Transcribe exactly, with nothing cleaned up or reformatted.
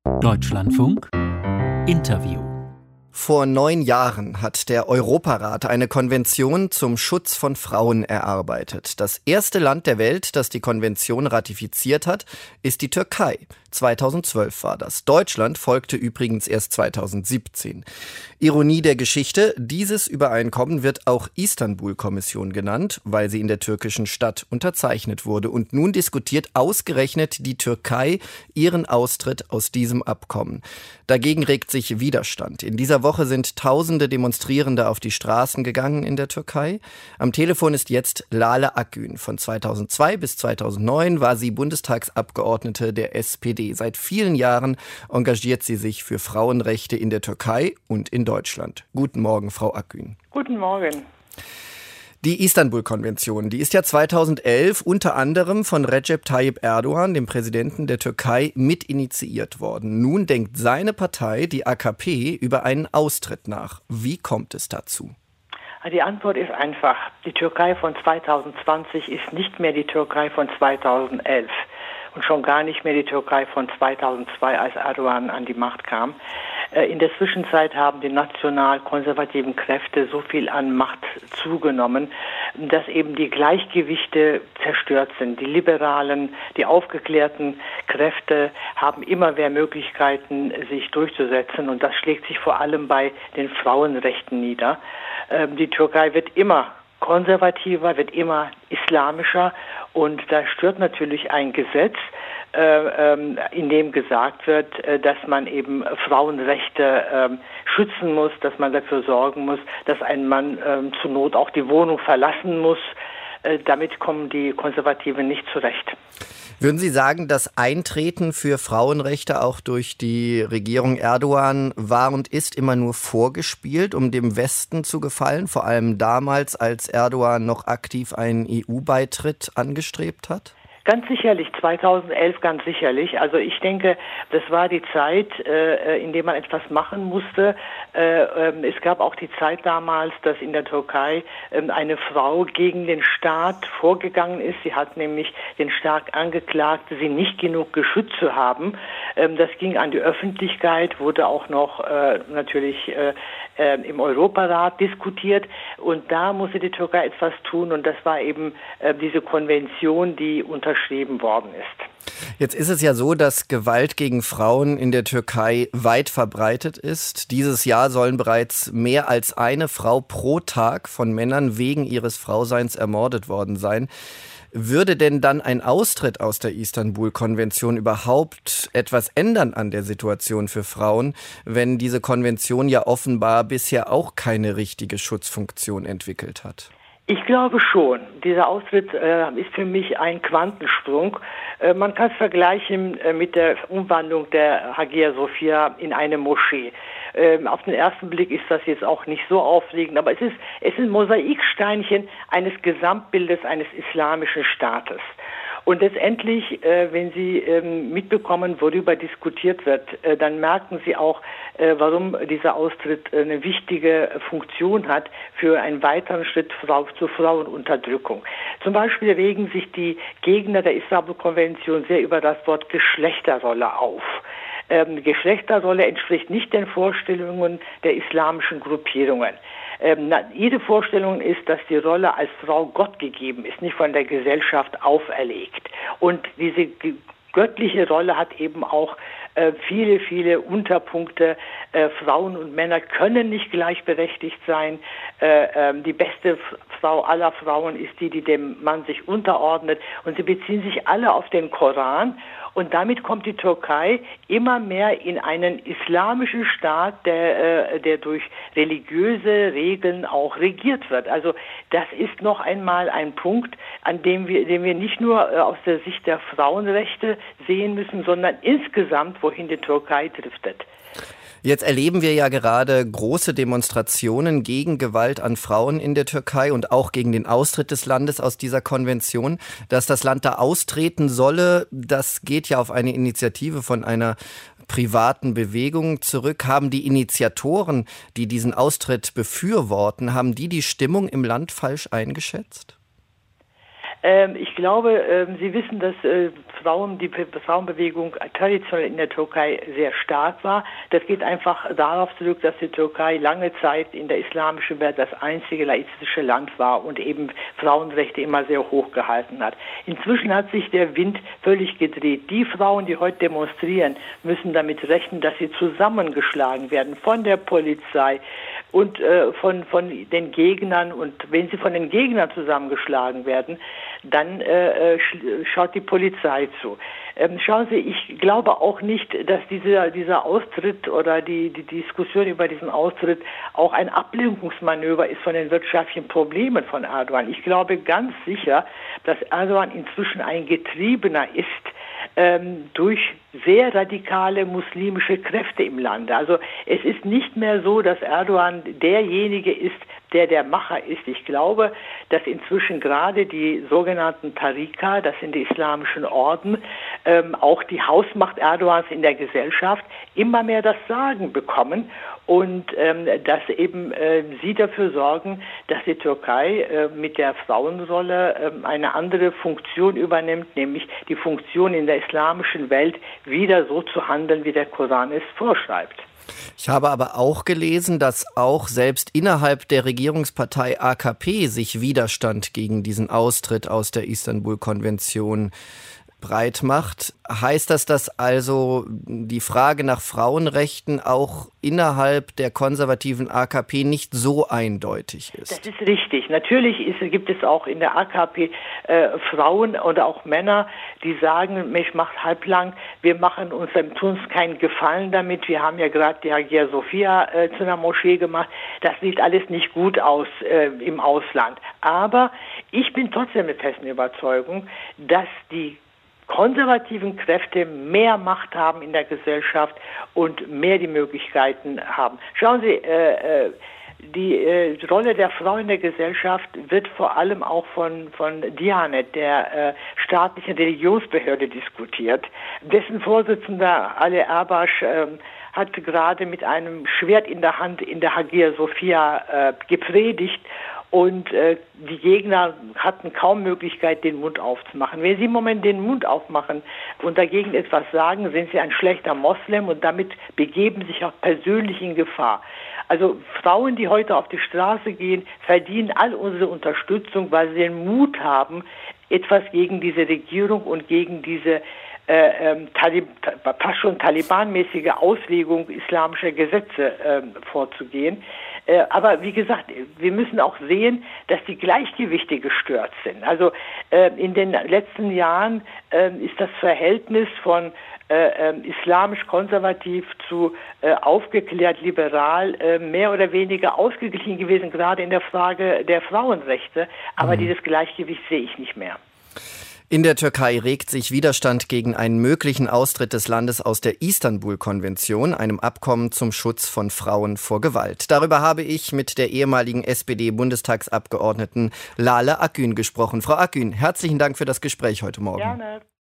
Deutschlandfunk Interview. Vor neun Jahren hat der Europarat eine Konvention zum Schutz von Frauen erarbeitet. Das erste Land der Welt, das die Konvention ratifiziert hat, ist die Türkei. zweitausendzwölf war das. Deutschland folgte übrigens erst zweitausendsiebzehn. Ironie der Geschichte, dieses Übereinkommen wird auch Istanbul-Kommission genannt, weil sie in der türkischen Stadt unterzeichnet wurde. Und nun diskutiert ausgerechnet die Türkei ihren Austritt aus diesem Abkommen. Dagegen regt sich Widerstand. In dieser Woche sind tausende Demonstrierende auf die Straßen gegangen in der Türkei. Am Telefon ist jetzt Lale Akgün. Von zweitausendzwei bis zweitausendneun war sie Bundestagsabgeordnete der S P D. Seit vielen Jahren engagiert sie sich für Frauenrechte in der Türkei und in Deutschland. Guten Morgen, Frau Akgün. Guten Morgen. Die Istanbul-Konvention, die ist ja zweitausendelf unter anderem von Recep Tayyip Erdogan, dem Präsidenten der Türkei, mit initiiert worden. Nun denkt seine Partei, die A K P, über einen Austritt nach. Wie kommt es dazu? Die Antwort ist einfach. Die Türkei von zweitausendzwanzig ist nicht mehr die Türkei von zweitausendelf. Und schon gar nicht mehr die Türkei von zweitausendzwei, als Erdogan an die Macht kam. In der Zwischenzeit haben die national-konservativen Kräfte so viel an Macht zugenommen, dass eben die Gleichgewichte zerstört sind. Die liberalen, die aufgeklärten Kräfte haben immer mehr Möglichkeiten, sich durchzusetzen. Und das schlägt sich vor allem bei den Frauenrechten nieder. Die Türkei wird immer konservativer, wird immer islamischer. Und da stört natürlich ein Gesetz, äh, ähm, in dem gesagt wird, äh, dass man eben Frauenrechte äh, schützen muss, dass man dafür sorgen muss, dass ein Mann äh, zur Not auch die Wohnung verlassen muss. Äh, damit kommen die Konservativen nicht zurecht. Würden Sie sagen, das Eintreten für Frauenrechte auch durch die Regierung Erdogan war und ist immer nur vorgespielt, um dem Westen zu gefallen, vor allem damals, als Erdogan noch aktiv einen E U-Beitritt angestrebt hat? Ganz sicherlich, zweitausendelf ganz sicherlich. Also ich denke, das war die Zeit, äh, in der man etwas machen musste. Äh, äh, es gab auch die Zeit damals, dass in der Türkei äh, eine Frau gegen den Staat vorgegangen ist. Sie hat nämlich den Staat angeklagt, sie nicht genug geschützt zu haben. Ähm, das ging an die Öffentlichkeit, wurde auch noch äh, natürlich äh, äh, im Europarat diskutiert. Und da musste die Türkei etwas tun. Und das war eben äh, diese Konvention, die unter geschrieben worden ist. Jetzt ist es ja so, dass Gewalt gegen Frauen in der Türkei weit verbreitet ist. Dieses Jahr sollen bereits mehr als eine Frau pro Tag von Männern wegen ihres Frauseins ermordet worden sein. Würde denn dann ein Austritt aus der Istanbul-Konvention überhaupt etwas ändern an der Situation für Frauen, wenn diese Konvention ja offenbar bisher auch keine richtige Schutzfunktion entwickelt hat? Ich glaube schon. Dieser Austritt äh, ist für mich ein Quantensprung. Äh, man kann es vergleichen äh, mit der Umwandlung der Hagia Sophia in eine Moschee. Äh, auf den ersten Blick ist das jetzt auch nicht so aufregend, aber es ist, es sind Mosaiksteinchen eines Gesamtbildes eines islamischen Staates. Und letztendlich, äh, wenn Sie ähm, mitbekommen, worüber diskutiert wird, äh, dann merken Sie auch, äh, warum dieser Austritt äh, eine wichtige Funktion hat für einen weiteren Schritt Frau, zur Frauenunterdrückung. Zum Beispiel regen sich die Gegner der Istanbul-Konvention sehr über das Wort Geschlechterrolle auf. Ähm, Geschlechterrolle entspricht nicht den Vorstellungen der islamischen Gruppierungen. Ähm, na, jede Vorstellung ist, dass die Rolle als Frau Gott gegeben ist, nicht von der Gesellschaft auferlegt. Und diese g- göttliche Rolle hat eben auch äh, viele, viele Unterpunkte. Äh, Frauen und Männer können nicht gleichberechtigt sein. Äh, äh, die beste F- Frau aller Frauen ist die, die dem Mann sich unterordnet. Und sie beziehen sich alle auf den Koran. Und damit kommt die Türkei immer mehr in einen islamischen Staat, der, äh, der durch religiöse Regeln auch regiert wird. Also das ist noch einmal ein Punkt, an dem wir, den wir nicht nur äh, aus der Sicht der Frauenrechte sehen müssen, sondern insgesamt, wohin die Türkei driftet. Jetzt erleben wir ja gerade große Demonstrationen gegen Gewalt an Frauen in der Türkei und auch gegen den Austritt des Landes aus dieser Konvention. Dass das Land da austreten solle, das geht ja auf eine Initiative von einer privaten Bewegung zurück. Haben die Initiatoren, die diesen Austritt befürworten, haben die die Stimmung im Land falsch eingeschätzt? Ähm, ich glaube, ähm, Sie wissen, dass äh, Frauen, die Frauenbewegung traditionell in der Türkei sehr stark war. Das geht einfach darauf zurück, dass die Türkei lange Zeit in der islamischen Welt das einzige laizistische Land war und eben Frauenrechte immer sehr hoch gehalten hat. Inzwischen hat sich der Wind völlig gedreht. Die Frauen, die heute demonstrieren, müssen damit rechnen, dass sie zusammengeschlagen werden von der Polizei und äh, von, von den Gegnern. Und wenn sie von den Gegnern zusammengeschlagen werden, dann äh, schaut die Polizei zu. Ähm, schauen Sie, ich glaube auch nicht, dass dieser, dieser Austritt oder die, die Diskussion über diesen Austritt auch ein Ablenkungsmanöver ist von den wirtschaftlichen Problemen von Erdogan. Ich glaube ganz sicher, dass Erdogan inzwischen ein Getriebener ist ähm, durch sehr radikale muslimische Kräfte im Lande. Also es ist nicht mehr so, dass Erdogan derjenige ist, der der Macher ist. Ich glaube, dass inzwischen gerade die sogenannten Tarika, das sind die islamischen Orden, ähm, auch die Hausmacht Erdogans in der Gesellschaft immer mehr das Sagen bekommen und ähm, dass eben äh, sie dafür sorgen, dass die Türkei äh, mit der Frauenrolle äh, eine andere Funktion übernimmt, nämlich die Funktion in der islamischen Welt wieder so zu handeln, wie der Koran es vorschreibt. Ich habe aber auch gelesen, dass auch selbst innerhalb der Regierungspartei A K P sich Widerstand gegen diesen Austritt aus der Istanbul-Konvention breit macht. Heißt das, dass also die Frage nach Frauenrechten auch innerhalb der konservativen A K P nicht so eindeutig ist? Das ist richtig. Natürlich ist, gibt es auch in der A K P äh, Frauen oder auch Männer, die sagen, mich macht halblang, wir machen uns, tun uns keinen Gefallen damit. Wir haben ja gerade die Hagia Sophia äh, zu einer Moschee gemacht. Das sieht alles nicht gut aus äh, im Ausland. Aber ich bin trotzdem der festen Überzeugung, dass die konservativen Kräfte mehr Macht haben in der Gesellschaft und mehr die Möglichkeiten haben. Schauen Sie, äh, äh, die äh, Rolle der Frau in der Gesellschaft wird vor allem auch von, von Diyanet, der äh, staatlichen Religionsbehörde, diskutiert. Dessen Vorsitzender Ali Erbaş äh, hat gerade mit einem Schwert in der Hand in der Hagia Sophia äh, gepredigt. Und äh, die Gegner hatten kaum Möglichkeit, den Mund aufzumachen. Wenn sie im Moment den Mund aufmachen und dagegen etwas sagen, sind sie ein schlechter Moslem und damit begeben sich auch persönlich in Gefahr. Also Frauen, die heute auf die Straße gehen, verdienen all unsere Unterstützung, weil sie den Mut haben, etwas gegen diese Regierung und gegen diese äh, ähm, Talib, fast schon talibanmäßige Auslegung islamischer Gesetze äh, vorzugehen. Äh, aber wie gesagt, wir müssen auch sehen, dass die Gleichgewichte gestört sind. Also äh, in den letzten Jahren äh, ist das Verhältnis von äh, äh, islamisch-konservativ zu äh, aufgeklärt-liberal äh, mehr oder weniger ausgeglichen gewesen, gerade in der Frage der Frauenrechte. Aber mhm. dieses Gleichgewicht sehe ich nicht mehr. In der Türkei regt sich Widerstand gegen einen möglichen Austritt des Landes aus der Istanbul-Konvention, einem Abkommen zum Schutz von Frauen vor Gewalt. Darüber habe ich mit der ehemaligen S P D-Bundestagsabgeordneten Lale Akgün gesprochen. Frau Akgün, herzlichen Dank für das Gespräch heute Morgen. Gerne.